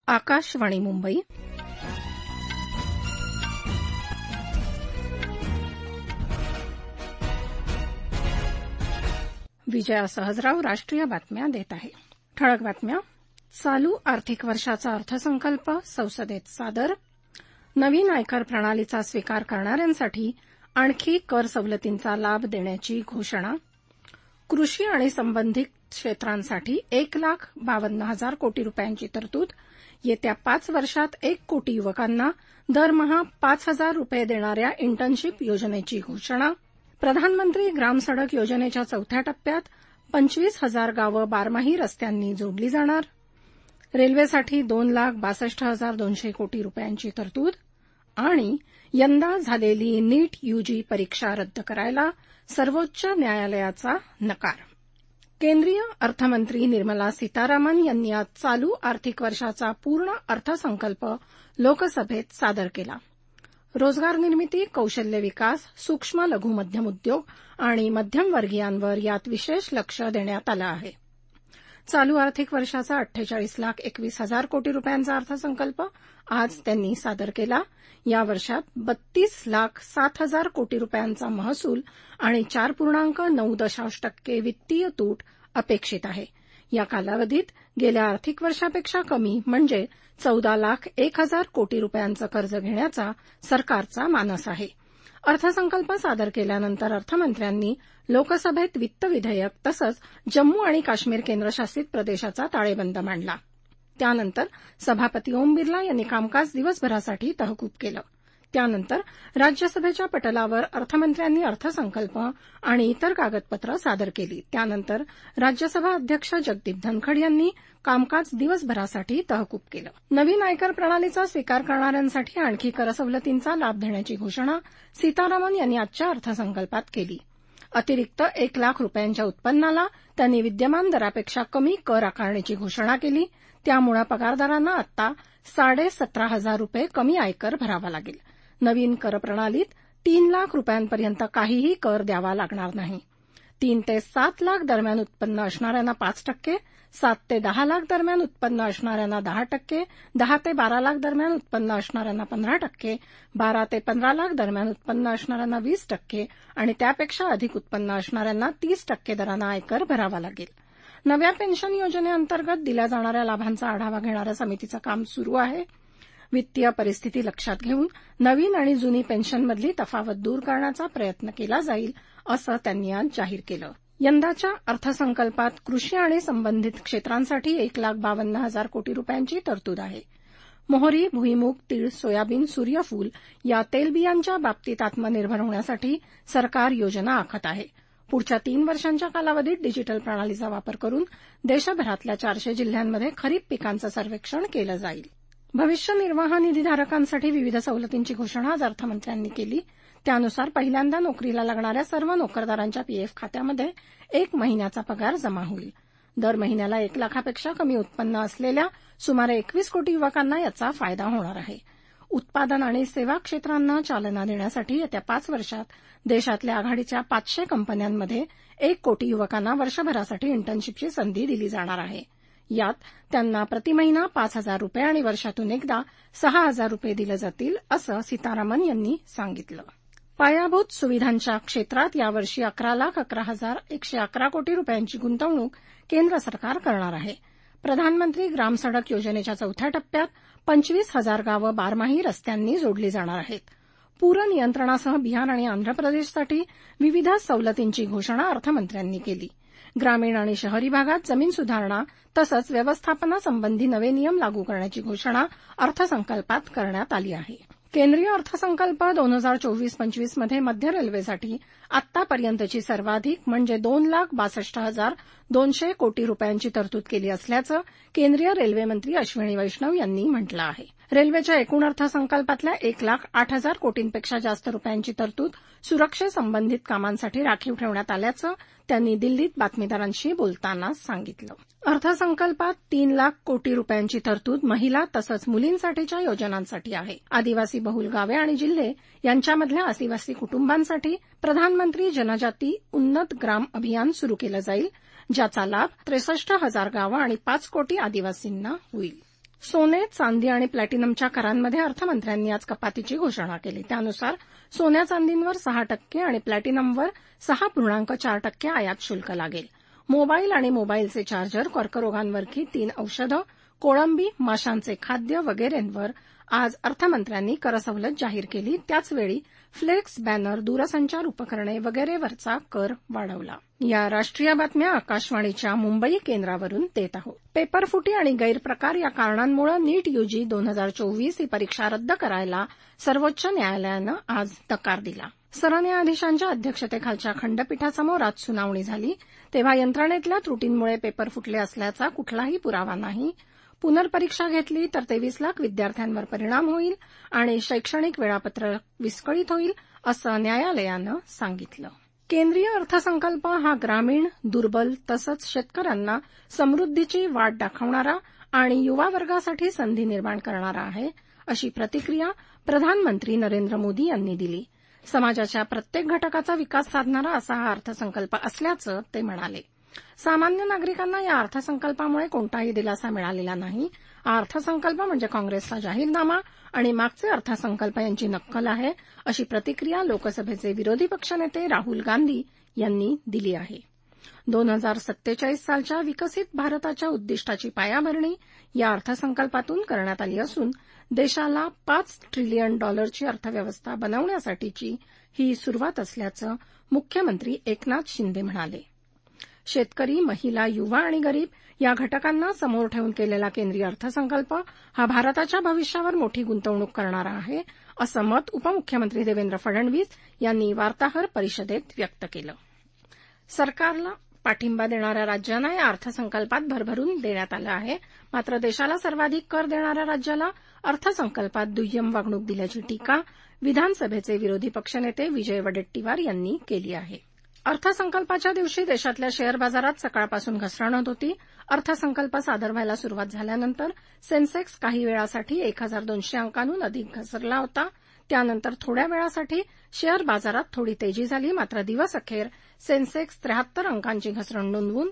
आकाशवाणी मुंबई. विजया सहजराव राष्ट्रीय बातम्या देत आहे. ठळक बातम्या. चालू आर्थिक वर्षाचा अर्थसंकल्प संसदेत सादर. नवीन आयकर प्रणालीचा स्वीकार करणाऱ्यांसाठी आणखी कर सवलतींचा लाभ देण्याची घोषणा. कृषी आणि संबंधित क्षेत्रांसाठी 1,52,000 कोटी रुपयांची तरतूद. येत्या 5 वर्षात 1 कोटी युवकांना दरमहा 5,000 रुपये देणाऱ्या इंटर्नशिप योजनेची घोषणा. प्रधानमंत्री ग्राम सडक योजनेच्या चौथ्या टप्प्यात 25,000 गावं बारमाही रस्त्यांनी जोडली जाणार. रेल्वेसाठी 2,62,200 कोटी रुपयांची तरतूद. आणि यंदा झालेली नीट यूजी परीक्षा रद्द करायला सर्वोच्च न्यायालयाचा नकार. केंद्रीय अर्थमंत्री निर्मला सीतारामन यांनी आज चालू आर्थिक वर्षाचा पूर्ण अर्थसंकल्प लोकसभेत सादर केला. रोजगार निर्मिती, कौशल्य विकास, सूक्ष्म लघु मध्यम उद्योग आणि मध्यमवर्गीयांवर यात विशेष लक्ष देण्यात आलं आहे. चालू आर्थिक वर्षाचा 48,21,000 कोटी रुपयांचा अर्थसंकल्प आज त्यांनी सादर केला. या वर्षात 32,07,000 कोटी रुपयांचा महसूल आणि 4.9% वित्तीय तूट अपेक्षित आहे. या कालावधीत गेल्या आर्थिक वर्षापेक्षा कमी म्हणजे 14,01,000 कोटी रुपयांचं कर्ज घेण्याचा सरकारचा मानस आहे. अर्थसंकल्प सादर केल्यानंतर अर्थमंत्र्यांनी लोकसभेत वित्त विधेयक तसंच जम्मू आणि काश्मीर केंद्रशासित प्रदेशाचा ताळेबंद मांडला. त्यानंतर सभापती ओम बिर्ला यांनी कामकाज दिवसभरासाठी तहकूब केलं. त्यानंतर राज्यसभेच्या पटलावर अर्थमंत्र्यांनी अर्थसंकल्प आणि इतर कागदपत्रं सादर केली. त्यानंतर राज्यसभा अध्यक्ष जगदीप धनखड यांनी कामकाज दिवसभरासाठी तहकूब केलं. नवीन आयकर प्रणालीचा स्वीकार करणाऱ्यांसाठी आणखी करसवलतींचा लाभ देण्याची घोषणा सीतारामन यांनी आजच्या अर्थसंकल्पात केली. अतिरिक्त 1,00,000 रुपयांच्या उत्पन्नाला त्यांनी विद्यमान दरापेक्षा कमी कर आकारण्याची घोषणा केली. त्यामुळे पगारदारांना आता 17,500 रुपये कमी आयकर भरावा लागेल. नवीन कर प्रणालीत 3,00,000 रुपयांपर्यंत काहीही कर द्यावा लागणार नाही. 3 ते 7 लाख दरम्यान उत्पन्न असणाऱ्यांना 5%, 7 ते 10 लाख दरम्यान उत्पन्न असणाऱ्यांना 10%, 10 ते 12 लाख दरम्यान उत्पन्न असणाऱ्यांना 15%, 12 ते 15 लाख दरम्यान उत्पन्न असणाऱ्यांना 20% आणि त्यापेक्षा अधिक उत्पन्न असणाऱ्यांना 30% दरानं आयकर भरावा लागेल. नव्या पेन्शन योजनेअंतर्गत दिल्या जाणाऱ्या लाभांचा आढावा घेणाऱ्या समितीचं काम सुरू आहे. वित्तीय परिस्थिती लक्षात घेऊन नवीन आणि जुनी पेन्शनमधली तफावत दूर करण्याचा प्रयत्न केला जाईल असं त्यांनी आज जाहीर केलं. यंदाच्या अर्थसंकल्पात कृषी आणि संबंधित क्षेत्रांसाठी 1,52,000 कोटी रुपयांची तरतूद आहे. मोहरी, भुईमूग, तीळ, सोयाबीन, सूर्यफूल या तेलबियांच्या बाबतीत आत्मनिर्भर होण्यासाठी सरकार योजना आखत आहे. पुढच्या 3 वर्षांच्या कालावधीत डिजिटल प्रणालीचा वापर करून देशभरातल्या 400 जिल्ह्यांमध्ये खरीप पिकांचं सर्वेक्षण केलं जाईल. भविष्य निर्वाह निधीधारकांसाठी विविध सवलतींची घोषणा आज अर्थमंत्र्यांनी केली. त्यानुसार पहिल्यांदा नोकरीला लागणाऱ्या सर्व नोकरदारांच्या पीएफ खात्यामध्ये 1 महिन्याचा पगार जमा होईल. दर महिन्याला 1 लाखापेक्षा कमी उत्पन्न असलेल्या सुमारे 21 कोटी युवकांना याचा फायदा होणार आहे. उत्पादन आणि सेवा क्षेत्रांना चालना देण्यासाठी येत्या 5 वर्षात देशातल्या आघाडीच्या 500 कंपन्यांमध्ये 1 कोटी युवकांना वर्षभरासाठी इंटर्नशिपची संधी दिली जाणार आहे. यात त्यांना प्रतिमहिना 5,000 रुपये आणि वर्षातून एकदा 6,000 रुपये दिले जातील असं सीतारामन यांनी सांगितलं. पायाभूत सुविधांच्या क्षेत्रात यावर्षी 11,11,111 कोटी रुपयांची गुंतवणूक केंद्र सरकार करणार आहे. प्रधानमंत्री ग्राम सडक योजनेच्या चौथ्या टप्प्यात 25,000 गावं बारमाही रस्त्यांनी जोडली जाणार आहेत. पूर नियंत्रणासह बिहार आणि आंध्र प्रदेशसाठी विविध सवलतींची घोषणा अर्थमंत्र्यांनी केली. ग्रामीण आणि शहरी भागात जमीन सुधारणा तसंच व्यवस्थापनासंबंधी नवे नियम लागू करण्याची घोषणा अर्थसंकल्पात करण्यात आली आहे. केंद्रीय अर्थसंकल्प 2024-25 मध्ये मध्य रेल्वेसाठी आतापर्यंतची सर्वाधिक म्हणजे 2,62,200 कोटी रुपयांची तरतूद केली असल्याचं केंद्रीय रेल्वे मंत्री अश्विनी वैष्णव यांनी म्हटलं आहे. रेल्वेच्या एकूण अर्थसंकल्पातल्या 1,08,000 कोटींपेक्षा जास्त रुपयांची तरतूद सुरक्षेसंबंधित कामांसाठी राखीव ठेवण्यात आल्याचं त्यांनी दिल्लीत बातमीदारांशी बोलताना सांगितलं. अर्थसंकल्पात 3,00,000 कोटी रुपयांची तरतूद महिला तसंच मुलींसाठीच्या योजनांसाठी आहे. आदिवासी बहुल गावे आणि जिल्हे यांच्यामधल्या आदिवासी कुटुंबांसाठी प्रधानमंत्री जनजाती उन्नत ग्राम अभियान सुरू केलं जाईल, ज्याचा लाभ 63,000 गावं आणि 5 कोटी आदिवासींना होईल. सोने, चांदी आणि प्लॅटिनमच्या करांमध्ये अर्थमंत्र्यांनी आज कपातीची घोषणा केली. त्यानुसार सोन्या चांदींवर 6% आणि प्लॅटिनमवर 6.4% आयात शुल्क लागेल. मोबाईल आणि मोबाईलचे चार्जर, कर्करोगांवरची 3 औषधं, कोळंबी, माशांचे खाद्य वगैरेंवर आज अर्थमंत्र्यांनी करसवलत जाहीर केली. त्याचवेळी फ्लेक्स, बॅनर, दूरसंचार उपकरणे वगैरेवरचा कर वाढवला. या राष्ट्रीय बातम्या आकाशवाणीच्या मुंबई केंद्रावरून देत आहोत. पेपरफुटी आणि गैरप्रकार या कारणांमुळे नीट यूजी 2024 ही परीक्षा रद्द करायला सर्वोच्च न्यायालयानं आज नकार दिला. सरन्यायाधीशांच्या अध्यक्षतेखालच्या खंडपीठासमोर आज सुनावणी झाली, तेव्हा यंत्रणेतल्या त्रुटींमुळे पेपर फुटले असल्याचा कुठलाही पुरावा नाही. पुनर्परीक्षा घेतली तर 23 लाख विद्यार्थ्यांवर परिणाम होईल आणि शैक्षणिक वेळापत्रक विस्कळीत होईल, असं न्यायालयानं सांगितलं. केंद्रीय अर्थसंकल्प हा ग्रामीण, दुर्बल तसंच शेतकऱ्यांना समृद्धीची वाट दाखवणारा आणि युवा वर्गासाठी संधी निर्माण करणारा आहे, अशी प्रतिक्रिया प्रधानमंत्री नरेंद्र मोदी यांनी दिली. समाजाच्या प्रत्येक घटकाचा विकास साधणारा असा हा अर्थसंकल्प असल्याचं ते म्हणाले. सामान्य नागरिकांना या अर्थसंकल्पामुळे कोणताही दिलासा मिळालेला नाही. हा अर्थसंकल्प म्हणजे काँग्रेसचा जाहीरनामा आणि मागचे अर्थसंकल्प यांची नक्कल आहे, अशी प्रतिक्रिया लोकसभेचे विरोधी पक्षनेते राहुल गांधी यांनी दिली आहे. 2047 सालच्या विकसित भारताच्या उद्दिष्टाची पायाभरणी या अर्थसंकल्पातून करण्यात आली असून देशाला $5 ट्रिलियन अर्थव्यवस्था बनवण्यासाठीची ही सुरुवात असल्याचं मुख्यमंत्री एकनाथ शिंदे म्हणाले. शेतकरी, महिला, युवा आणि गरीब या घटकांना समोर ठेवून केलेला केंद्रीय अर्थसंकल्प हा भारताच्या भविष्यावर मोठी गुंतवणूक करणारा आहे, असं मत उपमुख्यमंत्री देवेंद्र फडणवीस यांनी वार्ताहर परिषदेत व्यक्त केलं. सरकारला पाठिंबा देणाऱ्या राज्यांना या अर्थसंकल्पात भरभरून देण्यात आलं आहे. मात्र देशाला सर्वाधिक कर देणाऱ्या राज्याला अर्थसंकल्पात दुय्यम वागणूक दिल्याची टीका विधानसभेचे विरोधी पक्षनेते विजय वडेट्टीवार यांनी केली आहे. अर्थसंकल्पाच्या दिवशी देशातल्या शेअर बाजारात सकाळपासून घसरण होत होती. अर्थसंकल्प सादर व्हायला सुरुवात झाल्यानंतर सेन्सेक्स काही वेळासाठी 1200 अंकांहून अधिक घसरला होता. त्यानंतर थोड्या वेळासाठी शेअर बाजारात थोडी तेजी झाली. मात्र दिवसअखेर सेन्सेक्स 73 अंकांची घसरण नोंदवून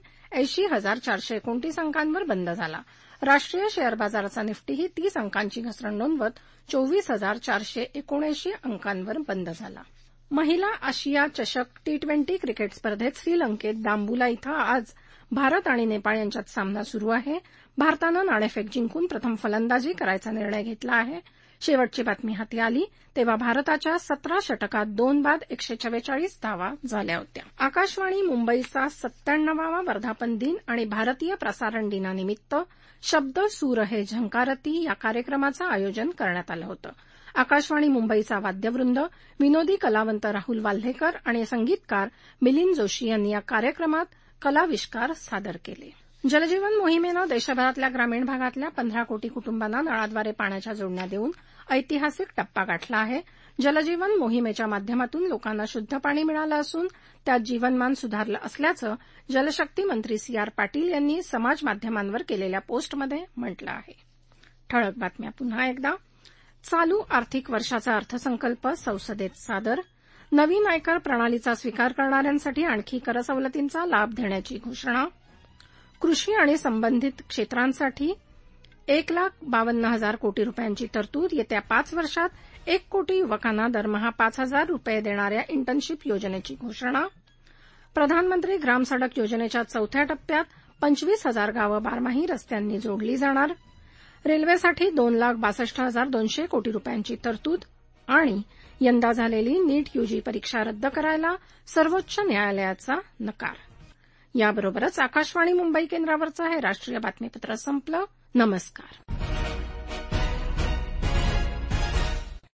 80,429 अंकांवर बंद झाला. राष्ट्रीय शेअर बाजाराचा निफ्टीही 30 अंकांची घसरण नोंदवत 24,479 अंकांवर बंद झाला. महिला आशिया चषक T20 क्रिकेट स्पर्धेत श्रीलंकेत दांबुला इथं आज भारत आणि नेपाळ यांच्यात सामना सुरू आहे. भारतानं नाणेफेक जिंकून प्रथम फलंदाजी करायचा निर्णय घेतला आहे. शेवटची बातमी हाती आली तेव्हा भारताच्या 17 षटकात 2 बाद 144 धावा झाल्या होत्या. आकाशवाणी मुंबईचा 97वा वर्धापन दिन आणि भारतीय प्रसारण दिनानिमित्त शब्द सूर है झंकारती या कार्यक्रमाचं आयोजन करण्यात आलं होतं. आकाशवाणी मुंबईचा वाद्यवृंद, विनोदी कलावंत राहुल वाल्हेकर आणि संगीतकार मिलिंद जोशी यांनी या कार्यक्रमात कलाविष्कार सादर केले. जलजीवन मोहिमेनं देशभरातल्या ग्रामीण भागातल्या 15 कोटी कुटुंबांना नळाद्वारे पाण्याच्या जोडण्या देऊन ऐतिहासिक टप्पा गाठला आहे. जलजीवन मोहिमेच्या माध्यमातून लोकांना शुद्ध पाणी मिळालं असून त्यात जीवनमान सुधारलं असल्याचं जलशक्ती मंत्री CR पाटील यांनी समाज माध्यमांवर केलेल्या पोस्टमध्ये म्हटलं आहे. ठळक बातम्या पुन्हा एकदा. चालू आर्थिक वर्षाचा अर्थसंकल्प संसदेत सादर. नवीन आयकर प्रणालीचा स्वीकार करणाऱ्यांसाठी आणखी करसवलतींचा लाभ देण्याची घोषणा. कृषी आणि संबंधित क्षेत्रांसाठी 1,52,000 कोटी रुपयांची तरतूद. येत्या 5 वर्षात 1 कोटी युवकांना दरमहा 5,000 रुपये देणाऱ्या इंटर्नशिप योजनेची घोषणा. प्रधानमंत्री ग्राम सडक योजनेच्या 4थ्या टप्प्यात 25,000 गावं बारमाही रस्त्यांनी जोडली जाणार. रेल्वेसाठी 2,62,200 कोटी रुपयांची तरतूद. आणि यंदा झालेली नीट यूजी परीक्षा रद्द करायला सर्वोच्च न्यायालयाचा नकार. याबरोबरच आकाशवाणी मुंबई केंद्रावरचं हे राष्ट्रीय बातमीपत्र संपलं. नमस्कार.